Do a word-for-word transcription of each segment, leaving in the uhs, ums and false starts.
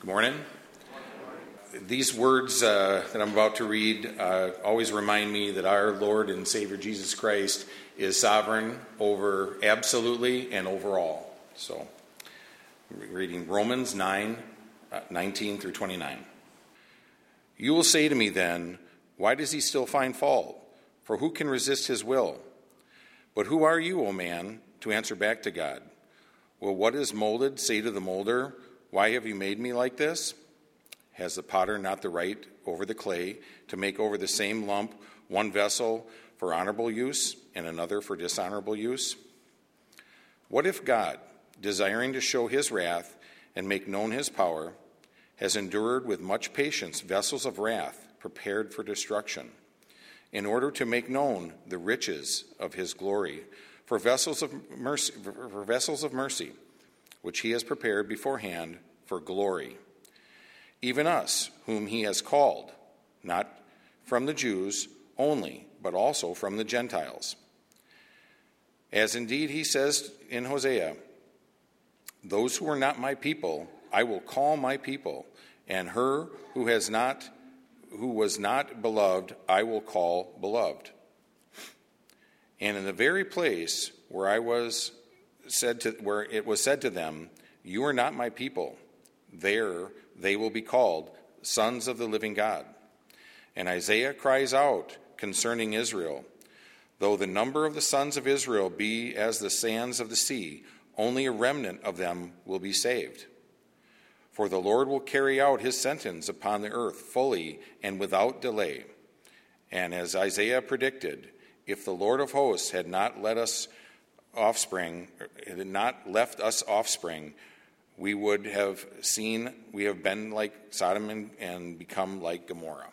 Good morning. These words uh, that I'm about to read uh, always remind me that our Lord and Savior Jesus Christ is sovereign over absolutely and over all. So, reading Romans nine, uh, nineteen through twenty-nine. You will say to me then, why does he still find fault? For who can resist his will? But who are you, O man, to answer back to God? Will what is molded say to the molder, why have you made me like this? Has the potter not the right over the clay to make over the same lump one vessel for honorable use and another for dishonorable use? What if God, desiring to show his wrath and make known his power, has endured with much patience vessels of wrath prepared for destruction, in order to make known the riches of his glory for vessels of mercy, for vessels of mercy, which he has prepared beforehand for glory. Even us, whom he has called, not from the Jews only, but also from the Gentiles. As indeed he says in Hosea, those who are not my people, I will call my people, and her who has not, who was not beloved, I will call beloved. And in the very place where I was said to, where it was said to them, you are not my people, there they will be called sons of the living God. And Isaiah cries out concerning Israel, though the number of the sons of Israel be as the sands of the sea, only a remnant of them will be saved. For the Lord will carry out his sentence upon the earth fully and without delay. And as Isaiah predicted, if the Lord of hosts had not let us offspring, had not left us offspring, we would have seen, we have been like Sodom and, and become like Gomorrah.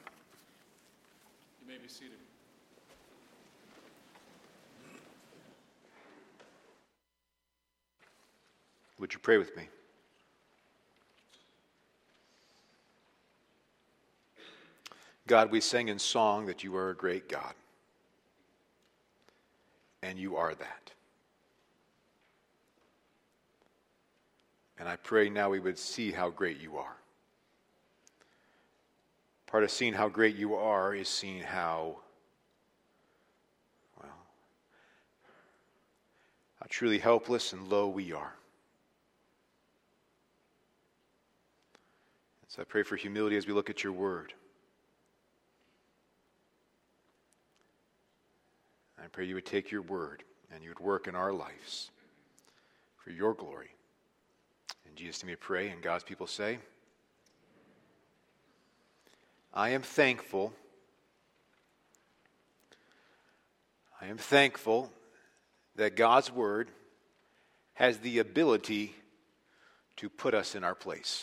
You may be seated. Would you pray with me? God, we sang in song that you are a great God. And you are that. And I pray now we would see how great you are. Part of seeing how great you are is seeing how, well, how truly helpless and low we are. So I pray for humility as we look at your word. I pray you would take your word and you would work in our lives for your glory. In Jesus' name we pray, and God's people say, I am thankful. I am thankful that God's word has the ability to put us in our place.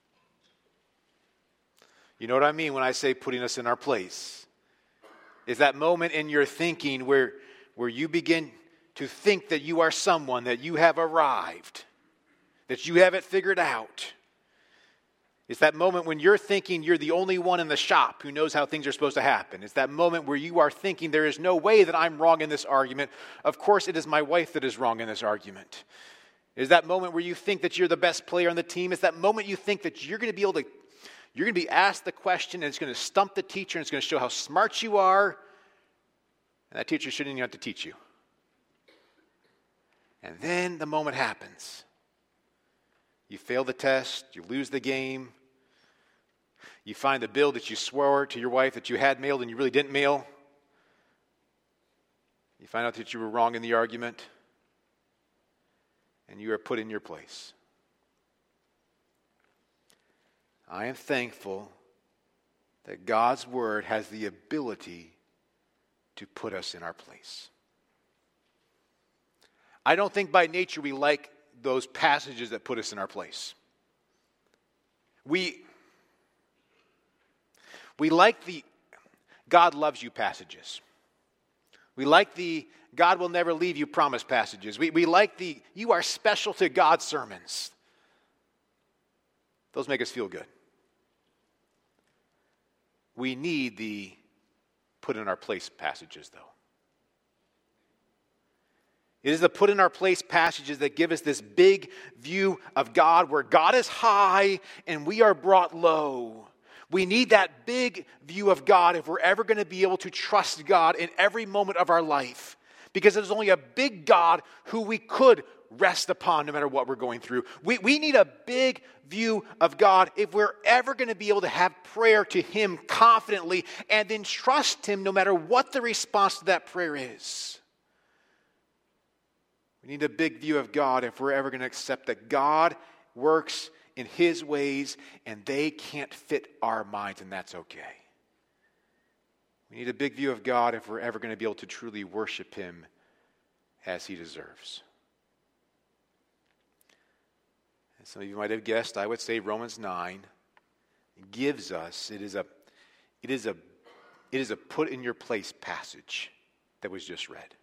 You know what I mean when I say putting us in our place? Is that moment in your thinking where, where you begin to think that you are someone, that you have arrived, that you have it figured out. It's that moment when you're thinking you're the only one in the shop who knows how things are supposed to happen. It's that moment where you are thinking there is no way that I'm wrong in this argument. Of course it is my wife that is wrong in this argument. It's that moment where you think that you're the best player on the team. It's that moment you think that you're going to be able to You're going to be asked the question, and it's going to stump the teacher, and it's going to show how smart you are, and that teacher shouldn't even have to teach you. And then the moment happens. You fail the test, you lose the game, you find the bill that you swore to your wife that you had mailed and you really didn't mail. You find out that you were wrong in the argument, and you are put in your place. I am thankful that God's word has the ability to put us in our place. I don't think by nature we like those passages that put us in our place. We, we like the God loves you passages. We like the God will never leave you promise passages. We, we like the you are special to God sermons. Those make us feel good. We need the put in our place passages, though. It is the put in our place passages that give us this big view of God where God is high and we are brought low. We need that big view of God if we're ever going to be able to trust God in every moment of our life. Because there's only a big God who we could rest upon no matter what we're going through. We, we need a big view of God if we're ever going to be able to have prayer to Him confidently and then trust Him no matter what the response to that prayer is. We need a big view of God if we're ever going to accept that God works in His ways and they can't fit our minds, and that's okay. We need a big view of God if we're ever going to be able to truly worship Him as He deserves. And some of you might have guessed, I would say Romans nine gives us, it is a, it is a, it is a put in your place passage that was just read.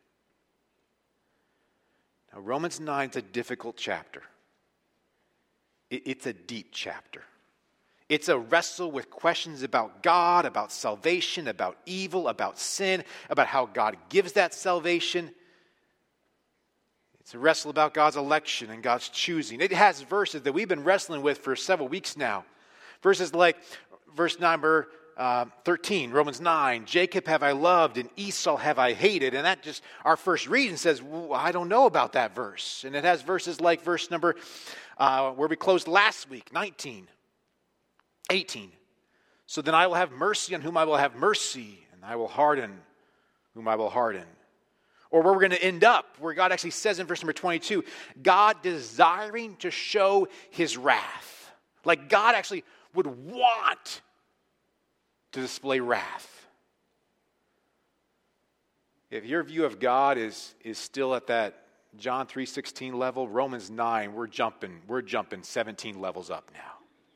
Now, Romans nine is a difficult chapter. It, it's a deep chapter. It's a wrestle with questions about God, about salvation, about evil, about sin, about how God gives that salvation. It's a wrestle about God's election and God's choosing. It has verses that we've been wrestling with for several weeks now. Verses like verse number uh, thirteen, Romans nine, Jacob have I loved and Esau have I hated. And that just, our first reading says, well, I don't know about that verse. And it has verses like verse number, uh, where we closed last week, nineteen. eighteen. So then I will have mercy on whom I will have mercy, and I will harden whom I will harden. Or where we're going to end up, where God actually says in verse number twenty-two, God desiring to show His wrath. Like God actually would want to display wrath. If your view of God is, is still at that John three sixteen level, Romans nine, we're jumping, we're jumping seventeen levels up now.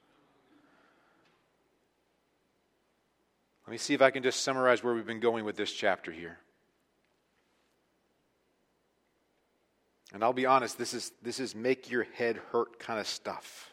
Let me see if I can just summarize where we've been going with this chapter here. And I'll be honest, this is this is make your head hurt kind of stuff.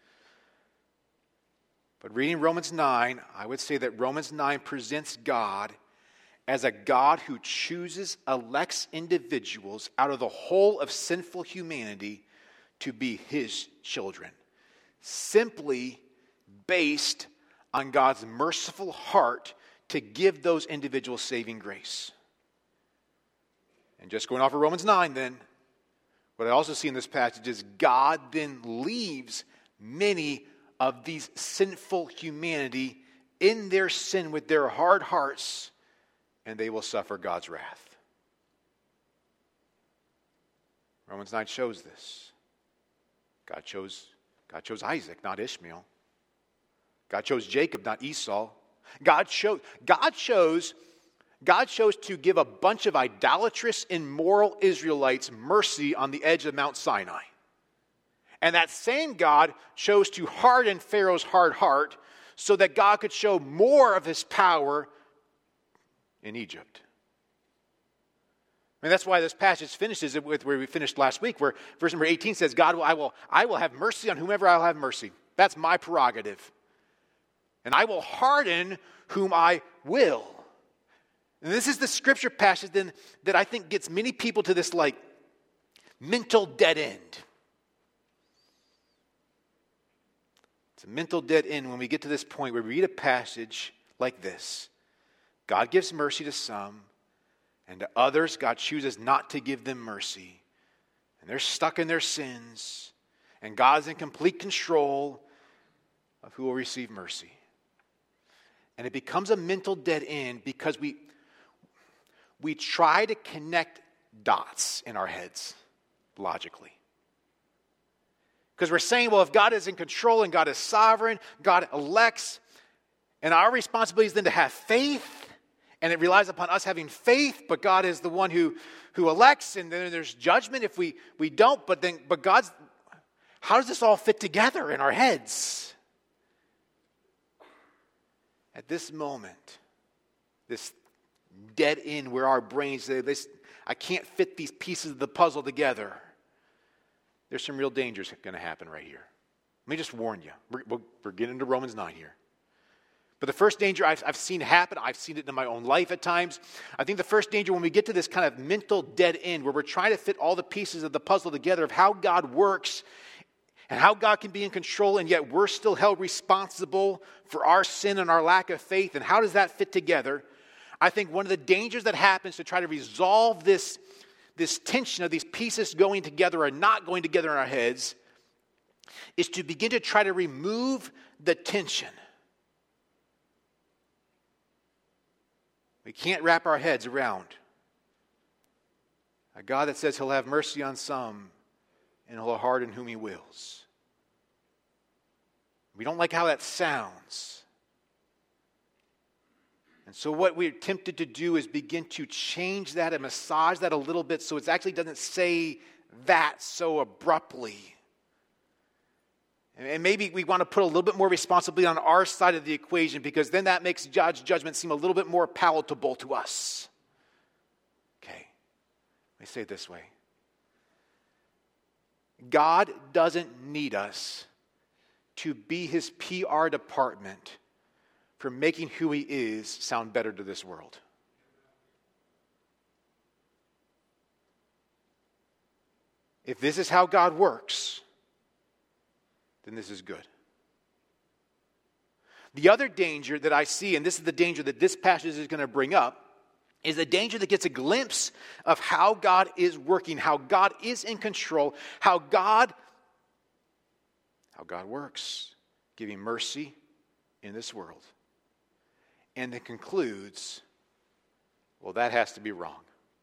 But reading Romans nine, I would say that Romans nine presents God as a God who chooses, elects individuals out of the whole of sinful humanity to be His children, simply based on God's merciful heart to give those individuals saving grace. And just going off of Romans nine then, what I also see in this passage is God then leaves many of these sinful humanity in their sin with their hard hearts, and they will suffer God's wrath. Romans nine shows this. God chose, God chose Isaac, not Ishmael. God chose Jacob, not Esau. God chose, God chose, God chose to give a bunch of idolatrous, immoral Israelites mercy on the edge of Mount Sinai. And that same God chose to harden Pharaoh's hard heart so that God could show more of His power in Egypt. I mean, that's why this passage finishes with where we finished last week, where verse number eighteen says, God, will, I will, I will have mercy on whomever I'll have mercy. That's my prerogative. And I will harden whom I will. And this is the scripture passage then that I think gets many people to this like mental dead end. It's a mental dead end when we get to this point where we read a passage like this. God gives mercy to some, and to others God chooses not to give them mercy. And they're stuck in their sins, and God's in complete control of who will receive mercy. And it becomes a mental dead end because we, we try to connect dots in our heads logically. Because we're saying, well, if God is in control and God is sovereign, God elects, and our responsibility is then to have faith, and it relies upon us having faith, but God is the one who, who elects, and then there's judgment if we, we don't, but then but God's, how does this all fit together in our heads? At this moment, this dead end where our brains say, this, I can't fit these pieces of the puzzle together, there's some real dangers going to happen right here. Let me just warn you. We're, we're getting into Romans nine here. But the first danger I've, I've seen happen, I've seen it in my own life at times. I think the first danger when we get to this kind of mental dead end where we're trying to fit all the pieces of the puzzle together of how God works and how God can be in control, and yet we're still held responsible for our sin and our lack of faith, and how does that fit together? I think one of the dangers that happens to try to resolve this, this tension of these pieces going together or not going together in our heads is to begin to try to remove the tension. We can't wrap our heads around a God that says he'll have mercy on some and he'll harden whom he wills. We don't like how that sounds. And so what we're tempted to do is begin to change that and massage that a little bit so it actually doesn't say that so abruptly. And maybe we want to put a little bit more responsibility on our side of the equation, because then that makes God's judgment seem a little bit more palatable to us. Okay, let me say it this way. God doesn't need us to be his P R department for making who he is sound better to this world. If this is how God works, then this is good. The other danger that I see, and this is the danger that this passage is going to bring up, is the danger that gets a glimpse of how God is working, how God is in control, how God, how God works, giving mercy in this world. And then concludes, well, that has to be wrong.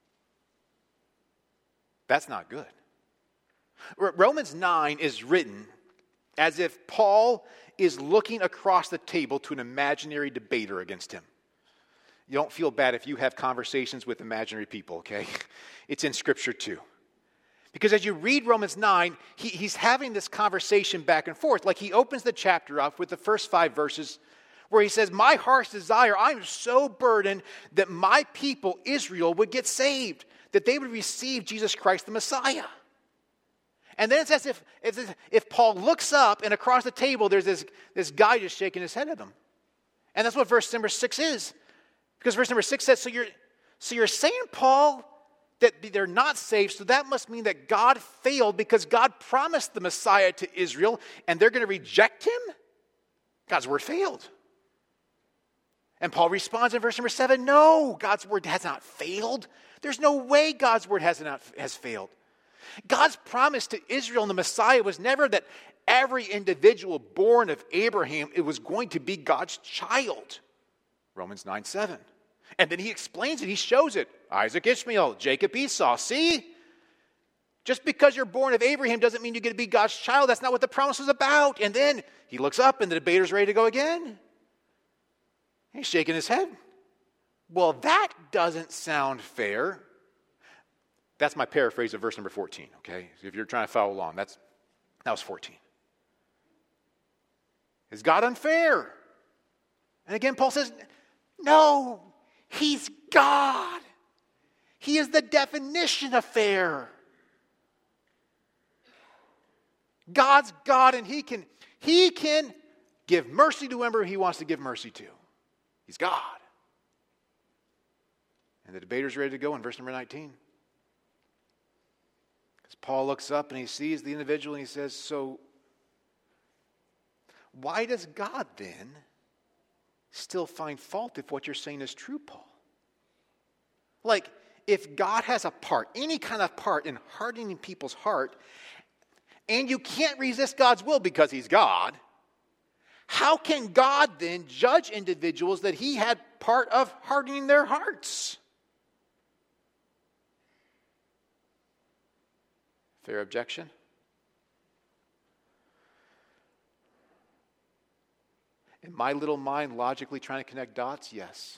That's not good. Romans nine is written as if Paul is looking across the table to an imaginary debater against him. You don't feel bad if you have conversations with imaginary people, okay? It's in Scripture too. Because as you read Romans nine, he, he's having this conversation back and forth. Like he opens the chapter up with the first five verses where he says, my heart's desire, I'm so burdened that my people, Israel, would get saved, that they would receive Jesus Christ the Messiah. And then it's as if, it's as if Paul looks up and across the table there's this, this guy just shaking his head at him. And that's what verse number six is. Because verse number six says, so you're, so you're saying, Paul, that they're not saved, so that must mean that God failed because God promised the Messiah to Israel and they're going to reject him? God's word failed. And Paul responds in verse number seven, no, God's word has not failed. There's no way God's word has not has failed. God's promise to Israel and the Messiah was never that every individual born of Abraham, it was going to be God's child. Romans nine seven. And then he explains it. He shows it. Isaac, Ishmael, Jacob, Esau. See? Just because you're born of Abraham doesn't mean you're going to be God's child. That's not what the promise was about. And then he looks up and the debater's ready to go again. He's shaking his head. Well, that doesn't sound fair. That's my paraphrase of verse number fourteen, okay? So if you're trying to follow along, that's that was fourteen. Is God unfair? And again, Paul says, no, he's God. He is the definition of fair. God's God, and he can, he can give mercy to whoever he wants to give mercy to. He's God. And the debater's ready to go in verse number nineteen. Because Paul looks up and he sees the individual and he says, so why does God then still find fault if what you're saying is true, Paul? Like, if God has a part, any kind of part in hardening people's heart, and you can't resist God's will because he's God, how can God then judge individuals that he had part of hardening their hearts? Fair objection? In my little mind, logically trying to connect dots, yes.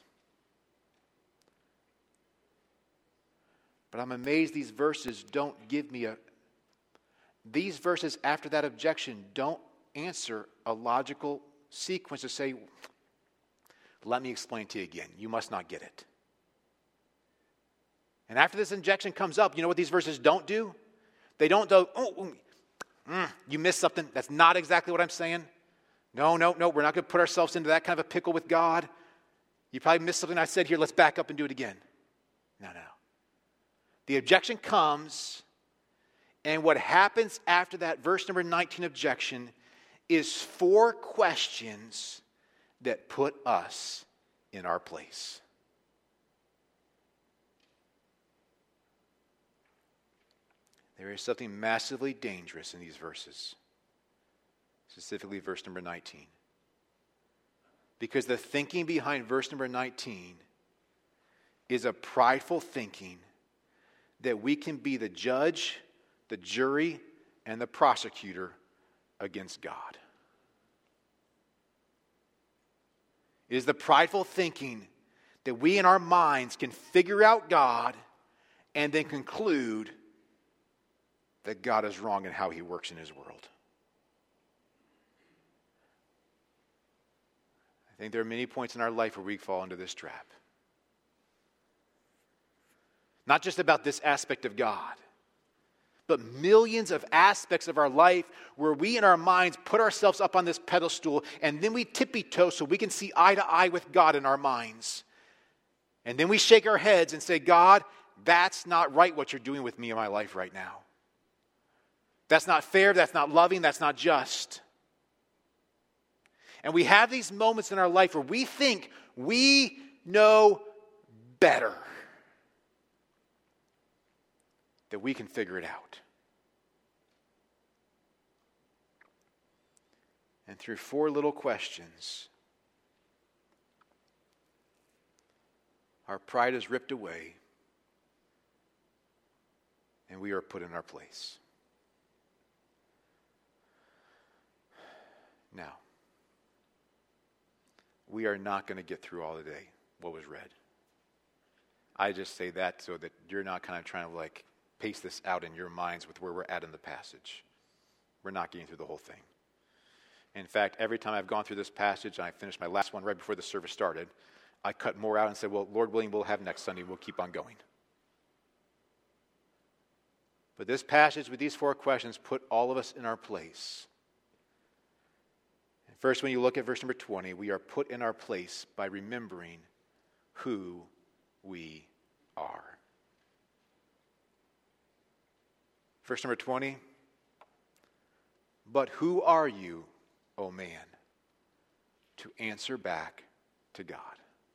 But I'm amazed these verses don't give me a... These verses after that objection don't answer a logical sequence to say, let me explain to you again. You must not get it. And after this objection comes up, you know what these verses don't do? They don't go, oh, mm, you missed something. That's not exactly what I'm saying. No, no, no, we're not going to put ourselves into that kind of a pickle with God. You probably missed something I said here. Let's back up and do it again. No, no. The objection comes, and what happens after that verse number nineteen objection is four questions that put us in our place. There is something massively dangerous in these verses, specifically verse number nineteen. Because the thinking behind verse number nineteen is a prideful thinking that we can be the judge, the jury, and the prosecutor against God. It is the prideful thinking that we in our minds can figure out God and then conclude that God is wrong in how he works in his world. I think there are many points in our life where we fall into this trap. Not just about this aspect of God, but millions of aspects of our life where we in our minds put ourselves up on this pedestal and then we tippy-toe so we can see eye to eye with God in our minds. And then we shake our heads and say, God, that's not right what you're doing with me in my life right now. That's not fair, that's not loving, that's not just. And we have these moments in our life where we think we know better. That we can figure it out. And through four little questions, our pride is ripped away and we are put in our place. Now, we are not going to get through all today what was read. I just say that so that you're not kind of trying to like pace this out in your minds with where we're at in the passage. We're not getting through the whole thing. In fact, every time I've gone through this passage, and I finished my last one right before the service started, I cut more out and said, well, Lord willing, we'll have next Sunday. We'll keep on going. But this passage with these four questions put all of us in our place. And first, when you look at verse number twenty, we are put in our place by remembering who we are. Verse number twenty, but who are you, O man, to answer back to God?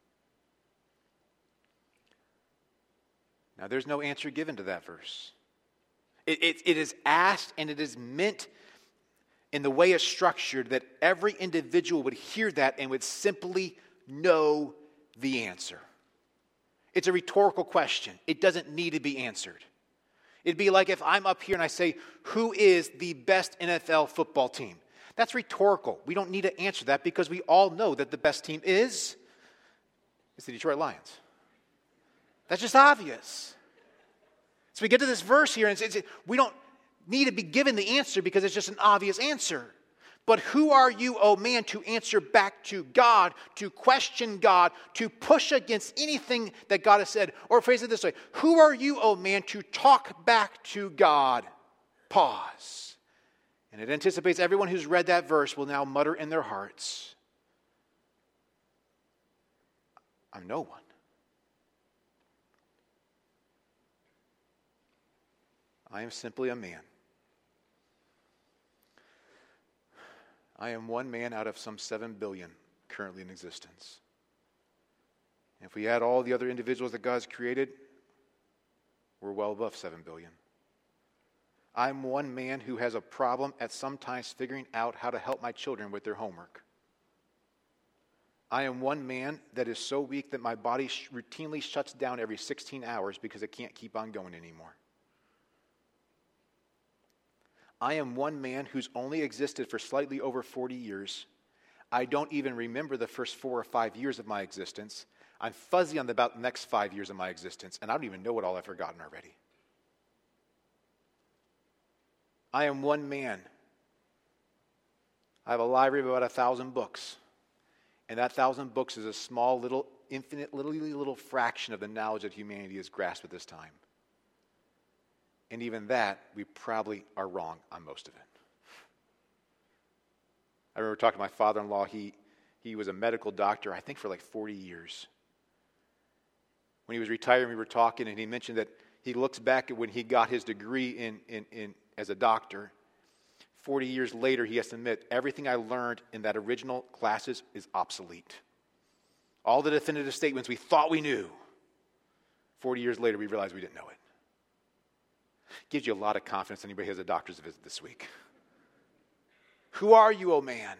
Now, there's no answer given to that verse. It, it, it is asked and it is meant in the way it's structured that every individual would hear that and would simply know the answer. It's a rhetorical question. It doesn't need to be answered. It'd be like if I'm up here and I say, who is the best N F L football team? That's rhetorical. We don't need to answer that because we all know that the best team is, is the Detroit Lions. That's just obvious. So we get to this verse here and it's, it's, we don't need to be given the answer because it's just an obvious answer. But who are you, O man, to answer back to God, to question God, to push against anything that God has said? Or phrase it this way, who are you, O man, to talk back to God? Pause. And it anticipates everyone who's read that verse will now mutter in their hearts, I'm no one. I am simply a man. I am one man out of some seven billion currently in existence. If we add all the other individuals that God's created, we're well above seven billion. I'm one man who has a problem at some times figuring out how to help my children with their homework. I am one man that is so weak that my body routinely shuts down every sixteen hours because it can't keep on going anymore. I am one man who's only existed for slightly over forty years. I don't even remember the first four or five years of my existence. I'm fuzzy on the about the next five years of my existence, and I don't even know what all I've forgotten already. I am one man. I have a library of about a thousand books, and that thousand books is a small, little, infinite, little, little fraction of the knowledge that humanity has grasped at this time. And even that, we probably are wrong on most of it. I remember talking to my father-in-law. He, he was a medical doctor, I think, for like forty years. When he was retiring, we were talking, and he mentioned that he looks back at when he got his degree in, in, in as a doctor. forty years later, he has to admit, everything I learned in that original classes is obsolete. All the definitive statements we thought we knew, forty years later, we realized we didn't know it. Gives you a lot of confidence anybody has a doctor's visit this week. Who are you, oh man?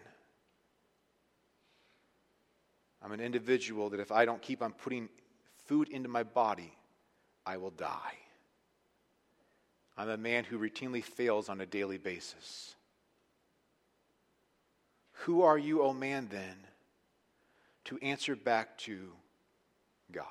I'm an individual that if I don't keep on putting food into my body, I will die. I'm a man who routinely fails on a daily basis. Who are you, oh man, then, to answer back to God?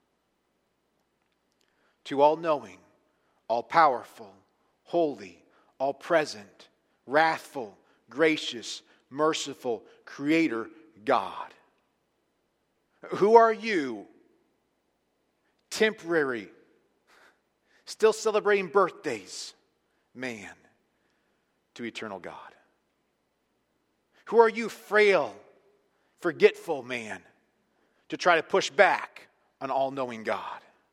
To all-knowing, all-powerful, holy, all-present, wrathful, gracious, merciful, creator God. Who are you, temporary, still celebrating birthdays, man, to eternal God? Who are you, frail, forgetful man, to try to push back on all-knowing God?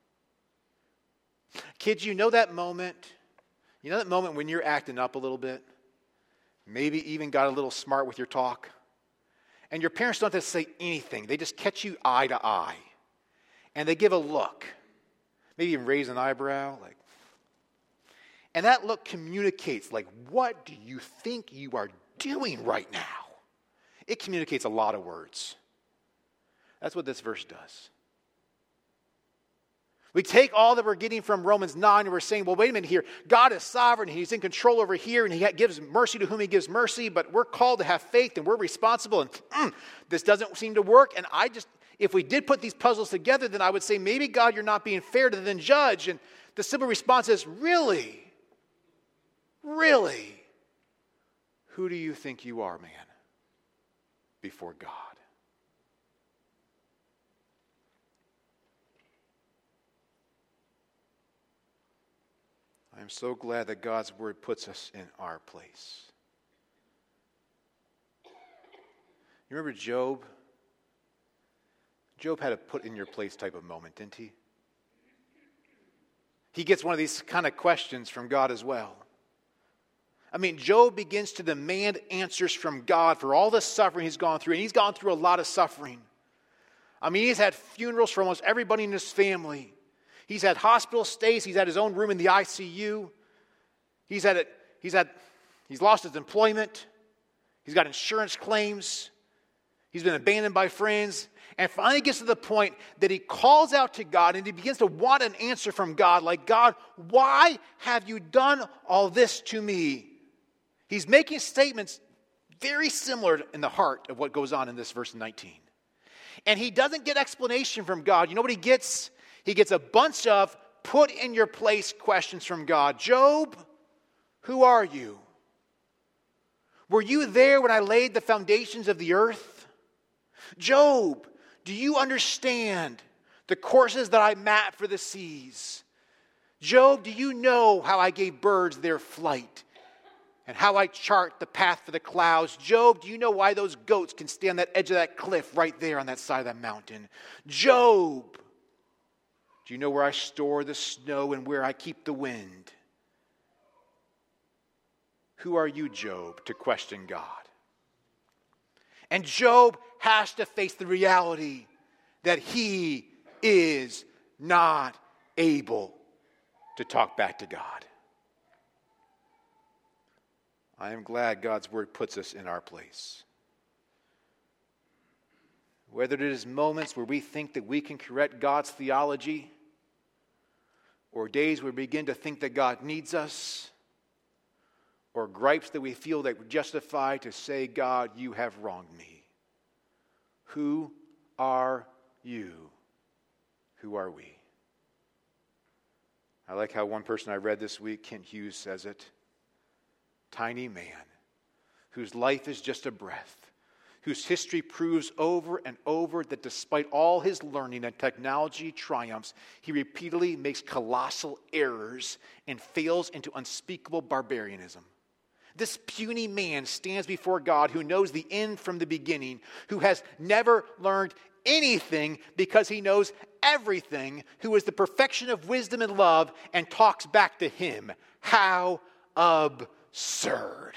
Kids, you know that moment? You know that moment when you're acting up a little bit? Maybe even got a little smart with your talk? And your parents don't have to say anything. They just catch you eye to eye. And they give a look. Maybe even raise an eyebrow. Like, and that look communicates, like, what do you think you are doing right now? It communicates a lot of words. That's what this verse does. We take all that we're getting from Romans nine and we're saying, well, wait a minute here. God is sovereign. He's in control over here and he gives mercy to whom he gives mercy, but we're called to have faith and we're responsible and mm, this doesn't seem to work. And I just, if we did put these puzzles together, then I would say, maybe God, you're not being fair to the then judge. And the simple response is, really? Really? Who do you think you are, man, before God? I'm so glad that God's word puts us in our place. You remember Job? Job had a put in your place type of moment, didn't he? He gets one of these kind of questions from God as well. I mean, Job begins to demand answers from God for all the suffering he's gone through, and he's gone through a lot of suffering. I mean, he's had funerals for almost everybody in his family. He's had hospital stays. He's had his own room in the I C U. He's had it. He's had. He's lost his employment. He's got insurance claims. He's been abandoned by friends. And finally gets to the point that he calls out to God and he begins to want an answer from God. Like, God, why have you done all this to me? He's making statements very similar in the heart of what goes on in this verse nineteen. And he doesn't get explanation from God. You know what he gets? He gets a bunch of put in your place questions from God. Job, who are you? Were you there when I laid the foundations of the earth? Job, do you understand the courses that I map for the seas? Job, do you know how I gave birds their flight and how I chart the path for the clouds? Job, do you know why those goats can stay on that edge of that cliff right there on that side of that mountain? Job, do you know where I store the snow and where I keep the wind? Who are you, Job, to question God? And Job has to face the reality that he is not able to talk back to God. I am glad God's word puts us in our place. Whether it is moments where we think that we can correct God's theology, or days where we begin to think that God needs us, or gripes that we feel that we're justified to say, God, you have wronged me. Who are you? Who are we? I like how one person I read this week, Kent Hughes, says it. Tiny man, whose life is just a breath, whose history proves over and over that despite all his learning and technology triumphs, he repeatedly makes colossal errors and fails into unspeakable barbarianism. This puny man stands before God who knows the end from the beginning, who has never learned anything because he knows everything, who is the perfection of wisdom and love, and talks back to him. How absurd.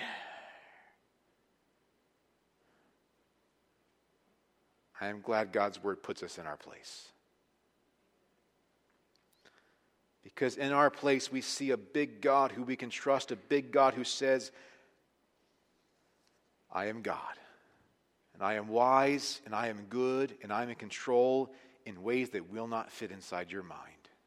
I am glad God's word puts us in our place. Because in our place we see a big God who we can trust, a big God who says, I am God, and I am wise, and I am good, and I am in control in ways that will not fit inside your mind.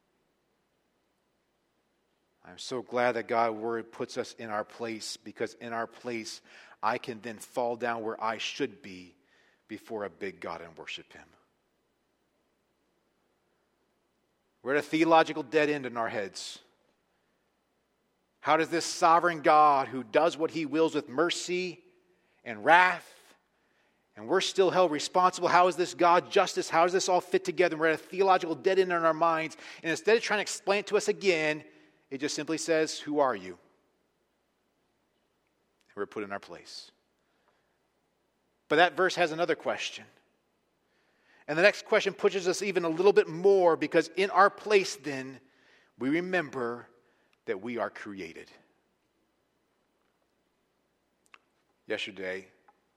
I'm so glad that God's word puts us in our place, because in our place I can then fall down where I should be before a big God and worship him. We're at a theological dead end in our heads. How does this sovereign God who does what he wills with mercy and wrath, and we're still held responsible, how is this God justice? How does this all fit together? We're at a theological dead end in our minds, and instead of trying to explain it to us again, it just simply says, who are you? And we're put in our place. But that verse has another question. And the next question pushes us even a little bit more, because in our place then, we remember that we are created. Yesterday,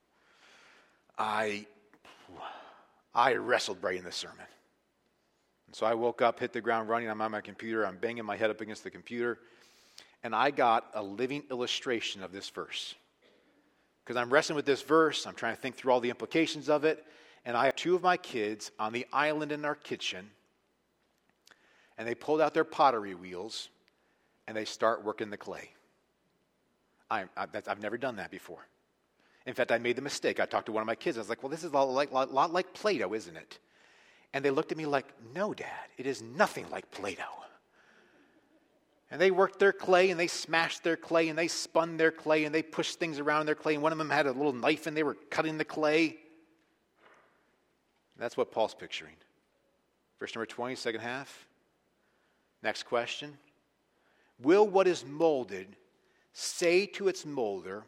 I, I wrestled writing this sermon. And so I woke up, hit the ground running, I'm on my computer, I'm banging my head up against the computer, and I got a living illustration of this verse. Because I'm wrestling with this verse, I'm trying to think through all the implications of it, and I have two of my kids on the island in our kitchen, and they pulled out their pottery wheels, and they start working the clay. I, I, that's, I've never done that before. In fact, I made the mistake. I talked to one of my kids. I was like, well, this is a lot like, lot, lot like Play-Doh, isn't it? And they looked at me like, no, Dad, it is nothing like Play-Doh. And they worked their clay, and they smashed their clay, and they spun their clay, and they pushed things around their clay. And one of them had a little knife, and they were cutting the clay. That's what Paul's picturing. Verse number twenty, second half. Next question. Will what is molded say to its molder,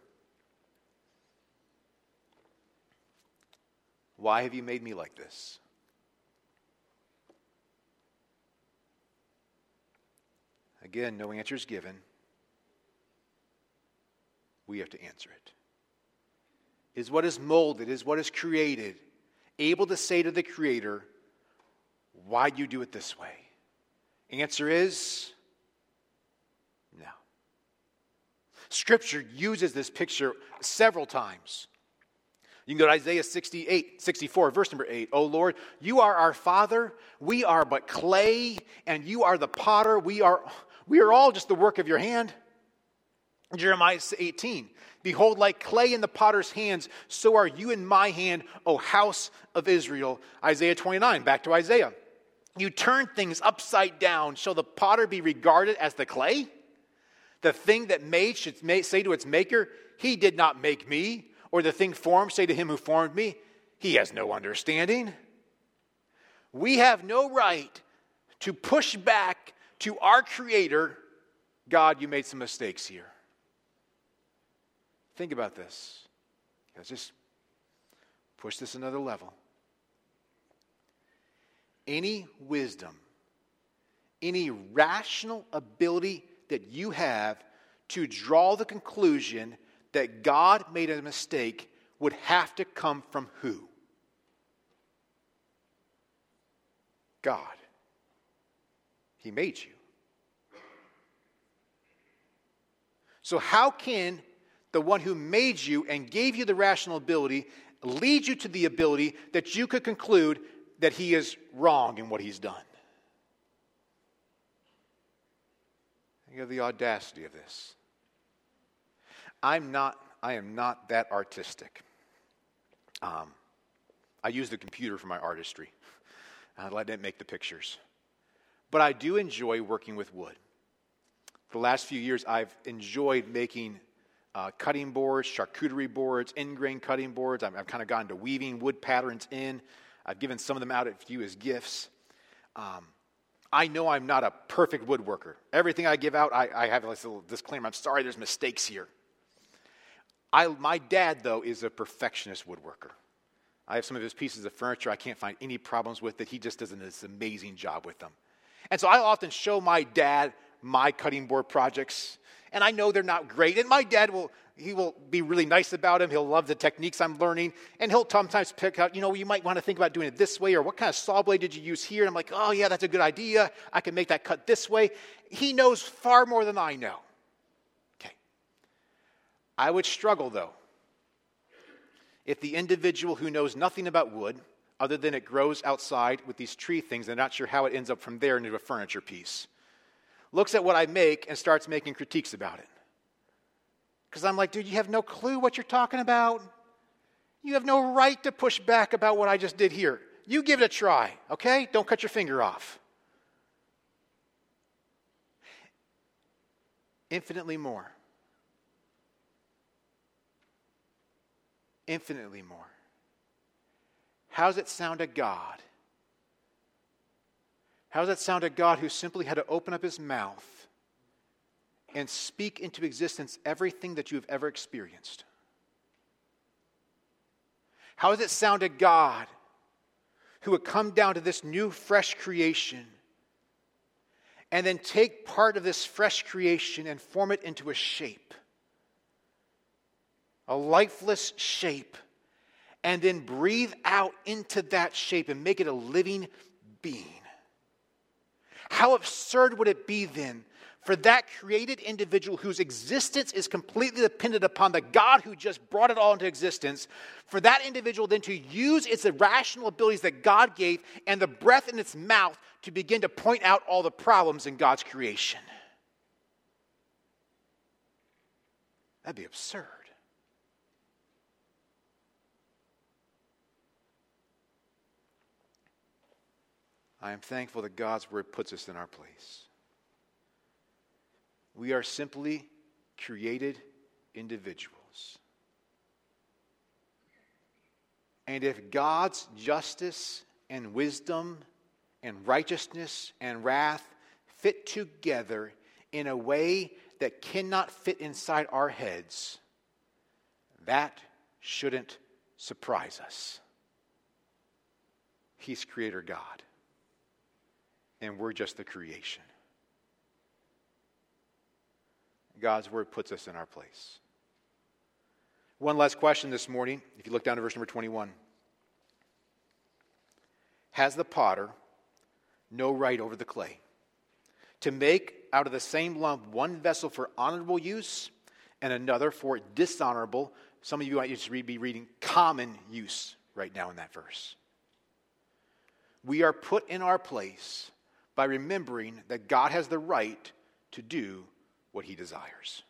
why have you made me like this? Again, no answer is given. We have to answer it. Is what is molded, is what is created, able to say to the Creator, why do you do it this way? Answer is no. Scripture uses this picture several times. You can go to Isaiah sixty-eight, sixty-four, verse number eight. O Lord, you are our Father, we are but clay, and you are the potter. We are, we are all just the work of your hand. Jeremiah eighteen. Behold, like clay in the potter's hands, so are you in my hand, O house of Israel. Isaiah twenty-nine, back to Isaiah. You turn things upside down. Shall the potter be regarded as the clay? The thing that made should say to its maker, he did not make me. Or the thing formed say to him who formed me, he has no understanding. We have no right to push back to our Creator, God, you made some mistakes here. Think about this. Let's just push this another level. Any wisdom, any rational ability that you have to draw the conclusion that God made a mistake would have to come from who? God. He made you. So how can the one who made you and gave you the rational ability lead you to the ability that you could conclude that he is wrong in what he's done? Think of the audacity of this. I'm not, I am not that artistic. Um, I use the computer for my artistry. I let it make the pictures. But I do enjoy working with wood. For the last few years, I've enjoyed making uh, cutting boards, charcuterie boards, in-grain cutting boards. I've, I've kind of gotten to weaving wood patterns in. I've given some of them out to you as gifts. Um, I know I'm not a perfect woodworker. Everything I give out, I, I have this little disclaimer. I'm sorry, there's mistakes here. I, my dad, though, is a perfectionist woodworker. I have some of his pieces of furniture I can't find any problems with that he just does an amazing job with them. And so I often show my dad my cutting board projects, and I know they're not great. And my dad will, he will be really nice about them. He'll love the techniques I'm learning, and he'll sometimes pick out, you know, you might want to think about doing it this way, or what kind of saw blade did you use here? And I'm like, oh yeah, that's a good idea. I can make that cut this way. He knows far more than I know. Okay. I would struggle, though, if the individual who knows nothing about wood, other than it grows outside with these tree things, and not sure how it ends up from there into a furniture piece, looks at what I make and starts making critiques about it. Because I'm like, dude, you have no clue what you're talking about. You have no right to push back about what I just did here. You give it a try, okay? Don't cut your finger off. Infinitely more. Infinitely more. How does it sound to God? How does it sound to God who simply had to open up his mouth and speak into existence everything that you have ever experienced? How does it sound to God who would come down to this new, fresh creation and then take part of this fresh creation and form it into a shape? A lifeless shape, and then breathe out into that shape and make it a living being. How absurd would it be then for that created individual whose existence is completely dependent upon the God who just brought it all into existence, for that individual then to use its irrational abilities that God gave and the breath in its mouth to begin to point out all the problems in God's creation? That'd be absurd. I am thankful that God's word puts us in our place. We are simply created individuals. And if God's justice and wisdom and righteousness and wrath fit together in a way that cannot fit inside our heads, that shouldn't surprise us. He's Creator God. And we're just the creation. God's word puts us in our place. One last question this morning, if you look down to verse number twenty-one. Has the potter no right over the clay to make out of the same lump one vessel for honorable use and another for dishonorable? Some of you might just be reading common use right now in that verse. We are put in our place by remembering that God has the right to do what he desires.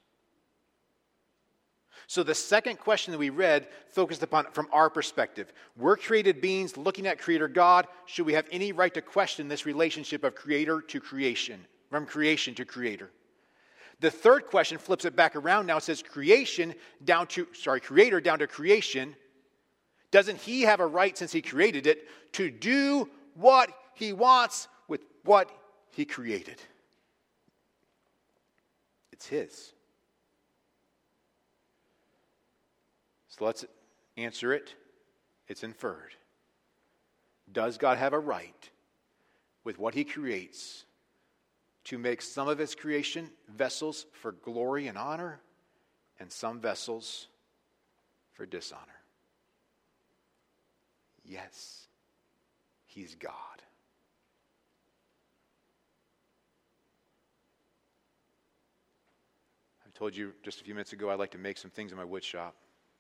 So the second question that we read focused upon from our perspective. We're created beings looking at Creator God. Should we have any right to question this relationship of creator to creation, from creation to creator? The third question flips it back around now. It says creation down to, sorry, creator down to creation. Doesn't he have a right, since he created it, to do what he wants with what he created? It's his. So let's answer it. It's inferred. Does God have a right with what he creates to make some of his creation vessels for glory and honor and some vessels for dishonor? Yes, he's God. I told you just a few minutes ago I'd like to make some things in my wood shop.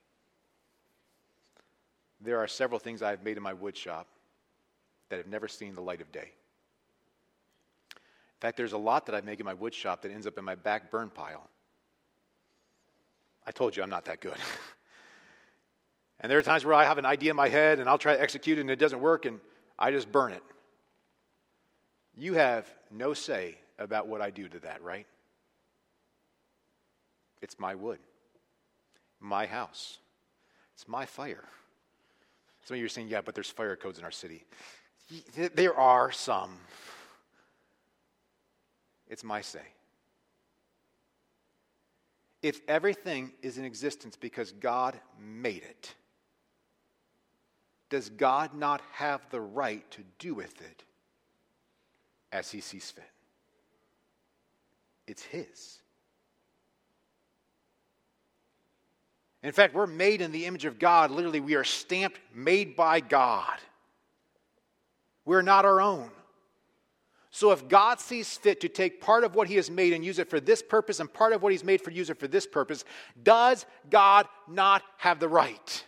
There are several things I've made in my wood shop that have never seen the light of day. In fact, there's a lot that I make in my wood shop that ends up in my back burn pile. I told you I'm not that good. And there are times where I have an idea in my head and I'll try to execute it and it doesn't work and I just burn it. You have no say about what I do to that, right? It's my wood, my house. It's my fire. Some of you are saying, yeah, but there's fire codes in our city. There are some. It's my say. If everything is in existence because God made it, does God not have the right to do with it as he sees fit? It's his. In fact, we're made in the image of God. Literally, we are stamped, made by God. We're not our own. So if God sees fit to take part of what he has made and use it for this purpose and part of what he's made for use it for this purpose, does God not have the right?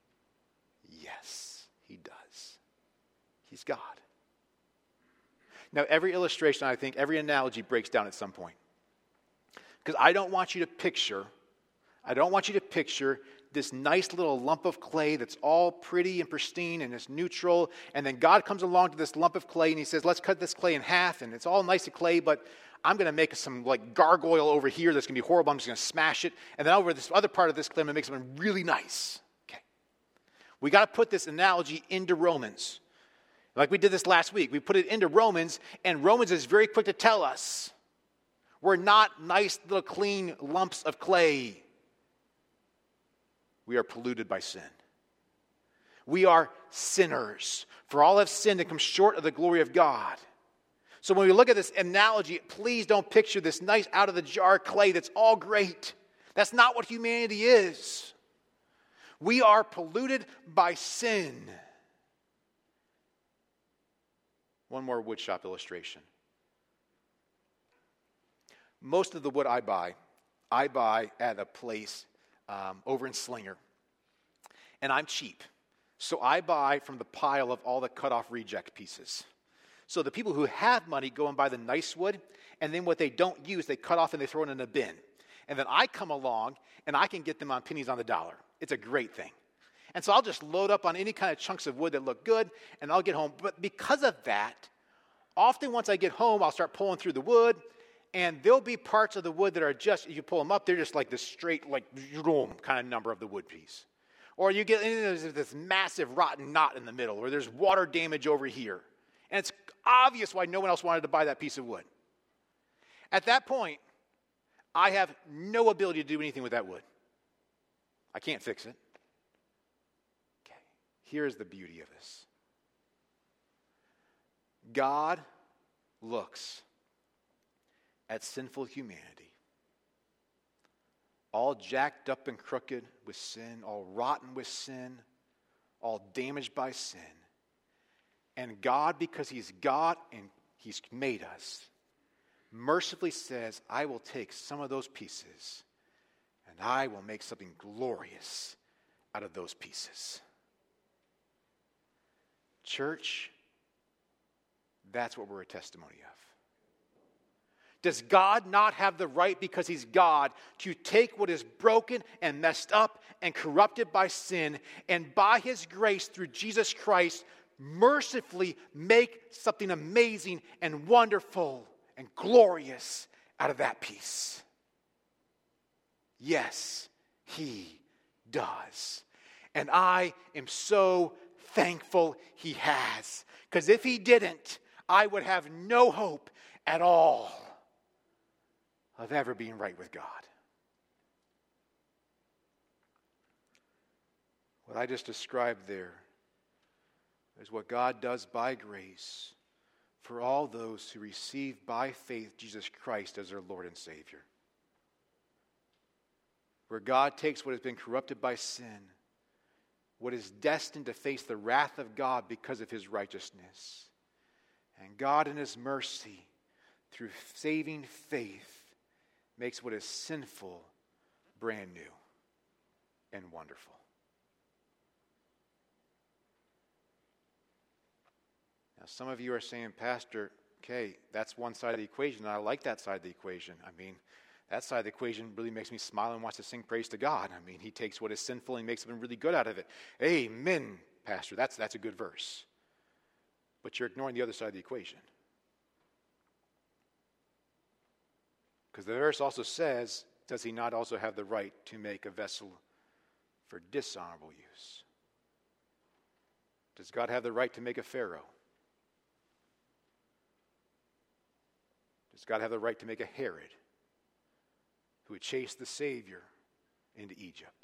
Yes, he does. He's God. Now, every illustration, I think, every analogy breaks down at some point. Because I don't want you to picture, I don't want you to picture this nice little lump of clay that's all pretty and pristine and it's neutral, and then God comes along to this lump of clay and he says, let's cut this clay in half, and it's all nice and clay, but I'm going to make some like gargoyle over here that's going to be horrible. I'm just going to smash it, and then over this other part of this clay I'm going to make something really nice. Okay, we got to put this analogy into Romans. Like we did this last week. We put it into Romans, and Romans is very quick to tell us we're not nice little clean lumps of clay. We are polluted by sin. We are sinners. For all have sinned and come short of the glory of God. So when we look at this analogy, please don't picture this nice out-of-the-jar clay that's all great. That's not what humanity is. We are polluted by sin. One more woodshop illustration. Most of the wood I buy, I buy at a place Um, over in Slinger. And I'm cheap. So I buy from the pile of all the cut-off reject pieces. So the people who have money go and buy the nice wood, and then what they don't use, they cut off and they throw it in a bin. And then I come along, and I can get them on pennies on the dollar. It's a great thing. And so I'll just load up on any kind of chunks of wood that look good, and I'll get home. But because of that, often once I get home, I'll start pulling through the wood, and there'll be parts of the wood that are just, if you pull them up, they're just like this straight, like, kind of number of the wood piece. Or you get there's this massive rotten knot in the middle, or there's water damage over here. And it's obvious why no one else wanted to buy that piece of wood. At that point, I have no ability to do anything with that wood. I can't fix it. Okay, here's the beauty of this. God looks at sinful humanity, all jacked up and crooked with sin, all rotten with sin, all damaged by sin. And God, because he's God and he's made us, mercifully says, I will take some of those pieces and I will make something glorious out of those pieces. Church, that's what we're a testimony of. Does God not have the right, because he's God, to take what is broken and messed up and corrupted by sin, and by his grace through Jesus Christ, mercifully make something amazing and wonderful and glorious out of that piece? Yes, he does. And I am so thankful he has. Because if he didn't, I would have no hope at all of ever being right with God. What I just described there is what God does by grace for all those who receive by faith Jesus Christ as their Lord and Savior. Where God takes what has been corrupted by sin, what is destined to face the wrath of God because of his righteousness, and God in his mercy, through saving faith, makes what is sinful brand new and wonderful. Now, some of you are saying, Pastor, okay, that's one side of the equation, and I like that side of the equation. I mean, that side of the equation really makes me smile and wants to sing praise to God. I mean, he takes what is sinful and makes something really good out of it. Amen, Pastor. That's, that's a good verse. But you're ignoring the other side of the equation. Because the verse also says, does he not also have the right to make a vessel for dishonorable use? Does God have the right to make a Pharaoh? Does God have the right to make a Herod, who had chased the Savior into Egypt?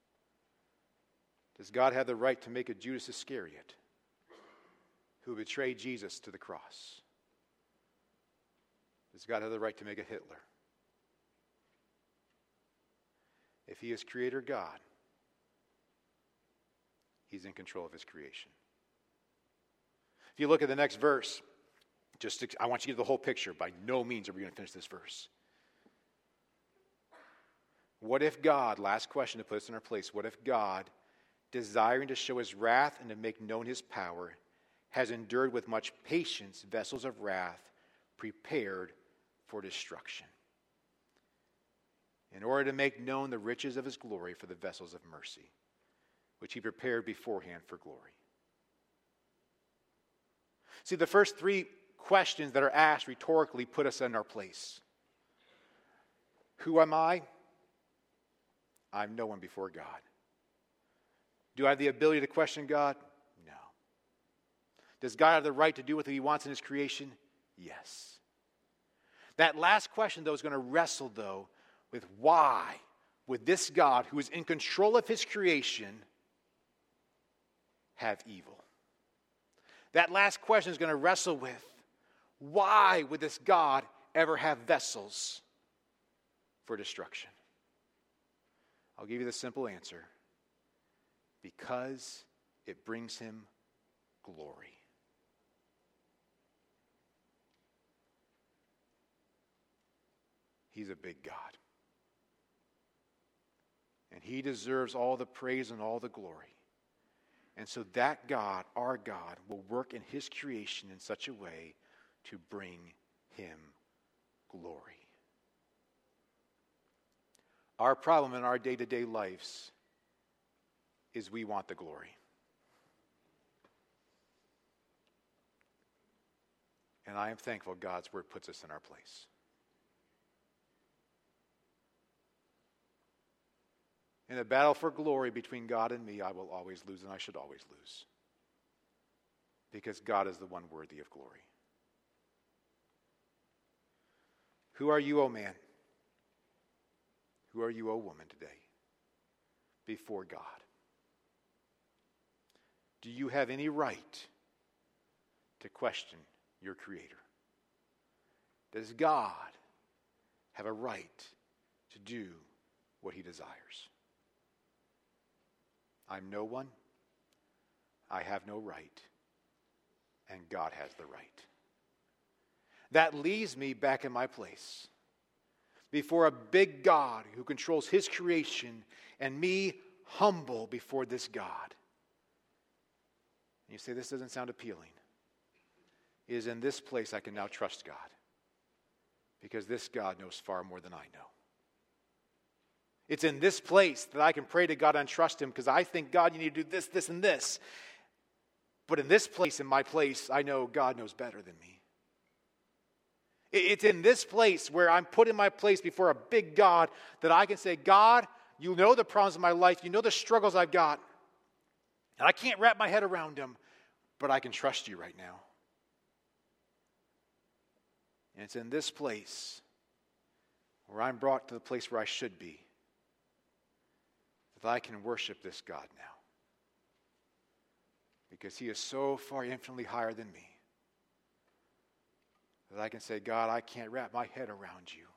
Does God have the right to make a Judas Iscariot who betrayed Jesus to the cross? Does God have the right to make a Hitler? If he is creator God, he's in control of his creation. If you look at the next verse, just to, I want you to get the whole picture. By no means are we going to finish this verse. What if God, last question to put us in our place, what if God, desiring to show his wrath and to make known his power, has endured with much patience vessels of wrath prepared for destruction, in order to make known the riches of his glory for the vessels of mercy, which he prepared beforehand for glory? See, the first three questions that are asked rhetorically put us in our place. Who am I? I'm no one before God. Do I have the ability to question God? No. Does God have the right to do what he wants in his creation? Yes. That last question, though, is going to wrestle, though, with why would this God, who is in control of his creation, have evil? That last question is going to wrestle with why would this God ever have vessels for destruction? I'll give you the simple answer. Because it brings him glory. He's a big God. And he deserves all the praise and all the glory. And so that God, our God, will work in his creation in such a way to bring him glory. Our problem in our day-to-day lives is we want the glory. And I am thankful God's word puts us in our place. In a battle for glory between God and me, I will always lose, and I should always lose. Because God is the one worthy of glory. Who are you, O man? Who are you, O woman, today? Before God. Do you have any right to question your Creator? Does God have a right to do what he desires? I'm no one. I have no right. And God has the right. That leaves me back in my place before a big God who controls his creation, and me humble before this God. And you say, this doesn't sound appealing. It is in this place I can now trust God, because this God knows far more than I know. It's in this place that I can pray to God and trust him, because I think, God, you need to do this, this, and this. But in this place, in my place, I know God knows better than me. It's in this place where I'm put in my place before a big God that I can say, God, you know the problems of my life. You know the struggles I've got. And I can't wrap my head around them, but I can trust you right now. And it's in this place where I'm brought to the place where I should be, that I can worship this God now. Because he is so far infinitely higher than me, that I can say, God, I can't wrap my head around you.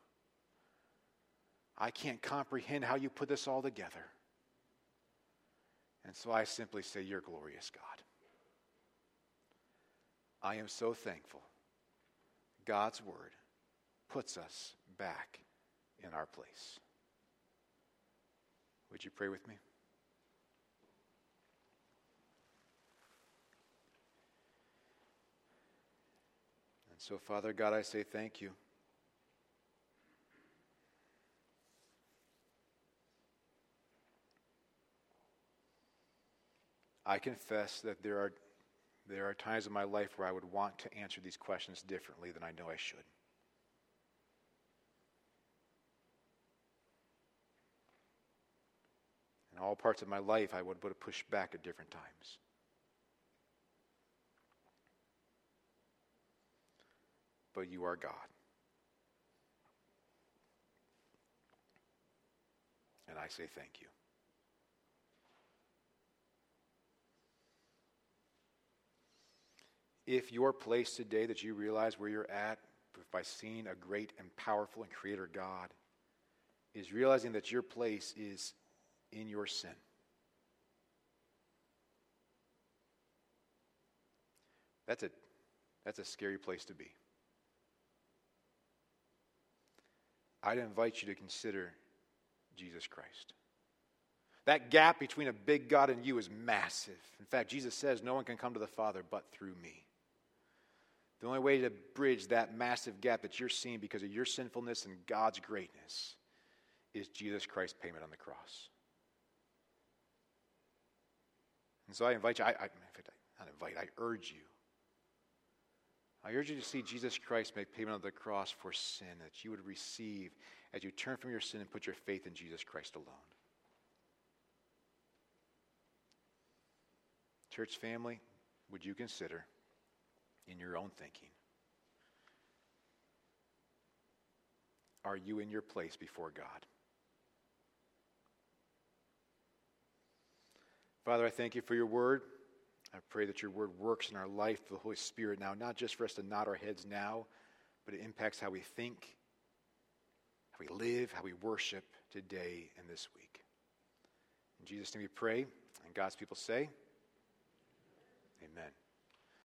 I can't comprehend how you put this all together. And so I simply say, you're glorious, God. I am so thankful God's word puts us back in our place. Would you pray with me? And so, Father God, I say thank you. I confess that there are there are times in my life where I would want to answer these questions differently than I know I should. In all parts of my life, I would have pushed back at different times. But you are God. And I say thank you. If your place today that you realize where you're at by seeing a great and powerful and creator God is realizing that your place is in your sin. That's a, that's a scary place to be. I'd invite you to consider Jesus Christ. That gap between a big God and you is massive. In fact, Jesus says, no one can come to the Father but through me. The only way to bridge that massive gap that you're seeing because of your sinfulness and God's greatness is Jesus Christ's payment on the cross. And so I invite you, I, I, in fact, I not invite, I urge you. I urge you to see Jesus Christ make payment on the cross for sin that you would receive as you turn from your sin and put your faith in Jesus Christ alone. Church family, would you consider in your own thinking, are you in your place before God? Father, I thank you for your word. I pray that your word works in our life through the Holy Spirit now, not just for us to nod our heads now, but it impacts how we think, how we live, how we worship today and this week. In Jesus' name we pray, and God's people say, amen.